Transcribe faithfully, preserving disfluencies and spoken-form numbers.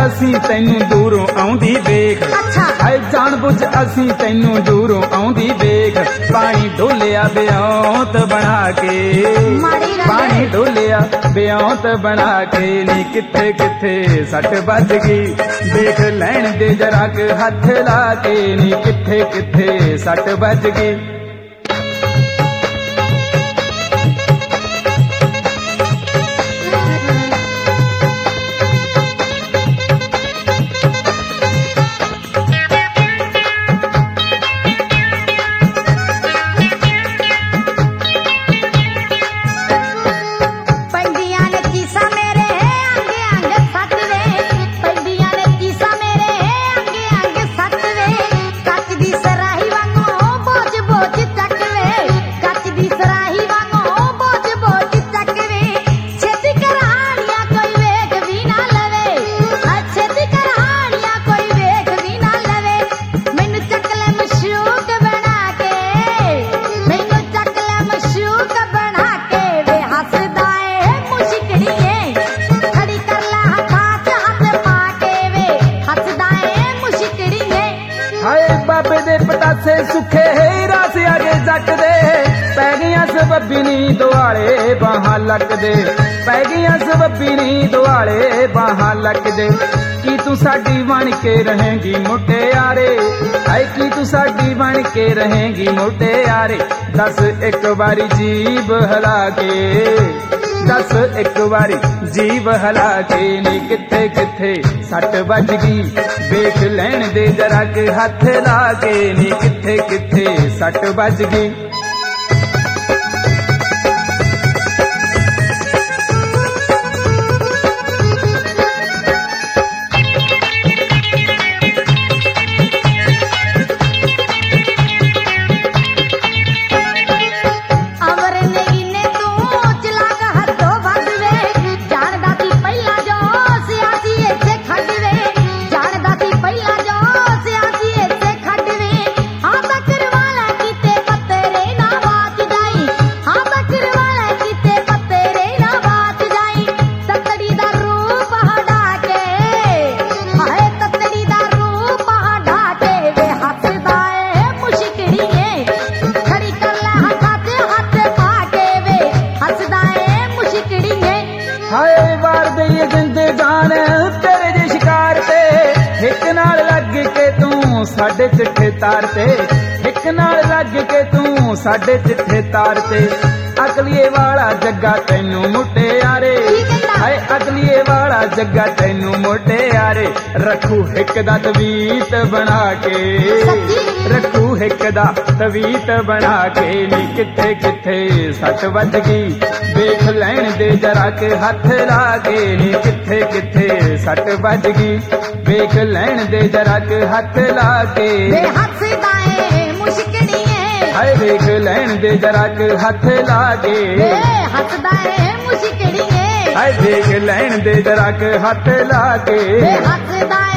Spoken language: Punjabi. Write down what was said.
ਅਸੀਂ ਤੈਨੂੰ ਦੂਰੋਂ ਆਉਂਦੀ ਵੇਖ। ਹਾਏ ਜਾਣ ਬੁੱਝ ਅਸੀਂ ਤੈਨੂੰ ਦੂਰੋਂ ਆਉਂਦੀ ਵੇਖ। ਪਾਣੀ ਡੋਲਿਆ ਬਿਆਂਤ ਬਣਾ ਕੇ, ਪਾਣੀ ਡੋਲਿਆ ਬਿਆਂਤ ਬਣਾ ਕੇ ਨੀ ਕਿੱਥੇ ਕਿੱਥੇ ਸੱਟ ਵੱਜ ਗਈ। ਦੇਖ ਲੈਣ ਦੇ ਜਰਾ ਕੁ ਹੱਥ ਲਾ ਕੇ ਨੀ ਕਿੱਥੇ ਕਿੱਥੇ ਸੱਟ ਵੱਜ ਗਈ। ਬਾਬੇ ਦੇ ਪਤਾਸੇ ਸੁੱਖੇ ਰਾਸ ਆਗੇ ਜੱਟ ਦੇ। ਪੈ ਗਈਆਂ ਸਬੱਬੀ ਨੀ ਦੁਆਲੇ ਬਾਹਾਂ ਲੱਕਦੇ, ਪੈ ਗਈਆਂ ਸਬੱਬੀ ਨੀ ਦੁਆਲੇ ਬਾਹਾਂ ਲੱਕਦੇ। ਕੀ ਤੂੰ ਸਾਡੀ ਬਣ ਕੇ ਰਹੇਂਗੀ ਮੁਟਿਆਰੇ, ਹਾਏ ਕੀ ਤੂੰ ਸਾਡੀ ਬਣ ਕੇ ਰਹੇਂਗੀ ਮੁਟਿਆਰੇ। ਦੱਸ ਇੱਕ ਵਾਰੀ ਜੀਭ ਹਿਲਾ ਕੇ, ਦੱਸ ਇੱਕ ਵਾਰੀ ਜੀਭ ਹਿਲਾ ਕੇ ਨੀ ਕਿੱਥੇ ਕਿੱਥੇ ਸੱਟ ਵੱਜ ਗਈ। ਵੇਖ ਲੈਣ ਦੇ ਜਰਾ ਕੁ ਹੱਥ ਲਾ ਕੇ ਨੀ ਕਿੱਥੇ ਕਿੱਥੇ ਸੱਟ ਵੱਜ ਗਈ। ਹਾਏ ਵਾਰ ਦਈਏ ਜਿੰਦੇ ਜਾਨ ਤੇਰੇ ਜੇ ਸ਼ਿਕਾਰ ਤੇ। ਹਿੱਕ ਨਾਲ ਲੱਗ ਕੇ ਤੂੰ ਸਾਡੇ ਚਿੱਠੇ ਤਾਰ ਤੇ, ਹਿੱਕ ਨਾਲ ਲੱਗ ਕੇ ਤੂੰ ਸਾਡੇ ਚਿੱਠੇ ਤਾਰ ਤੇ। ਅਕਲੀਏ ਵਾਲਾ ਜੱਗਾ ਤੈਨੂੰ ਮੁਟਿਆਰੇ, ਹਾਏ ਅਕਲੀਏ ਵਾਲਾ ਜੱਗਾ ਤੈਨੂੰ ਮੁਟਿਆਰੇ। ਰੱਖੂ ਹਿੱਕ ਦਾ ਤਵੀਤ ਬਣਾ ਕੇ, ਰੱਖੂ ਹਿੱਕ ਦਾ ਤਵੀਤ ਬਣਾ ਕੇ ਨੀ ਕਿੱਥੇ ਕਿੱਥੇ ਸੱਟ ਵੱਜ ਗਈ। ਵੇਖ ਲੈਣ ਦੇ ਜਰਾ ਕੁ ਹੱਥ ਲਾ ਕੇ ਨੀ ਕਿੱਥੇ ਕਿੱਥੇ ਸੱਟ ਵੱਜ ਗਈ। ਵੇਖ ਲੈਣ ਦੇ ਜਰਾ ਕੁ ਹੱਥ ਲਾ ਕੇ ਹੱਸਦਾ ਏ ਮੁਸ਼ਕੜੀਏ, ਹਾਏ ਵੇਖ ਲੈਣ ਦੇ ਜਰਾ ਕੁ ਹੱਥ ਲਾ ਕੇ ਹੱਸਦਾ ਏ ਮੁਸ਼ਕੜੀਏ, ਹਾਏ ਵੇਖ ਲੈਣ ਦੇ ਜਰਾ ਕੁ ਹੱਥ ਲਾ ਕੇ ਹੱਸਦਾ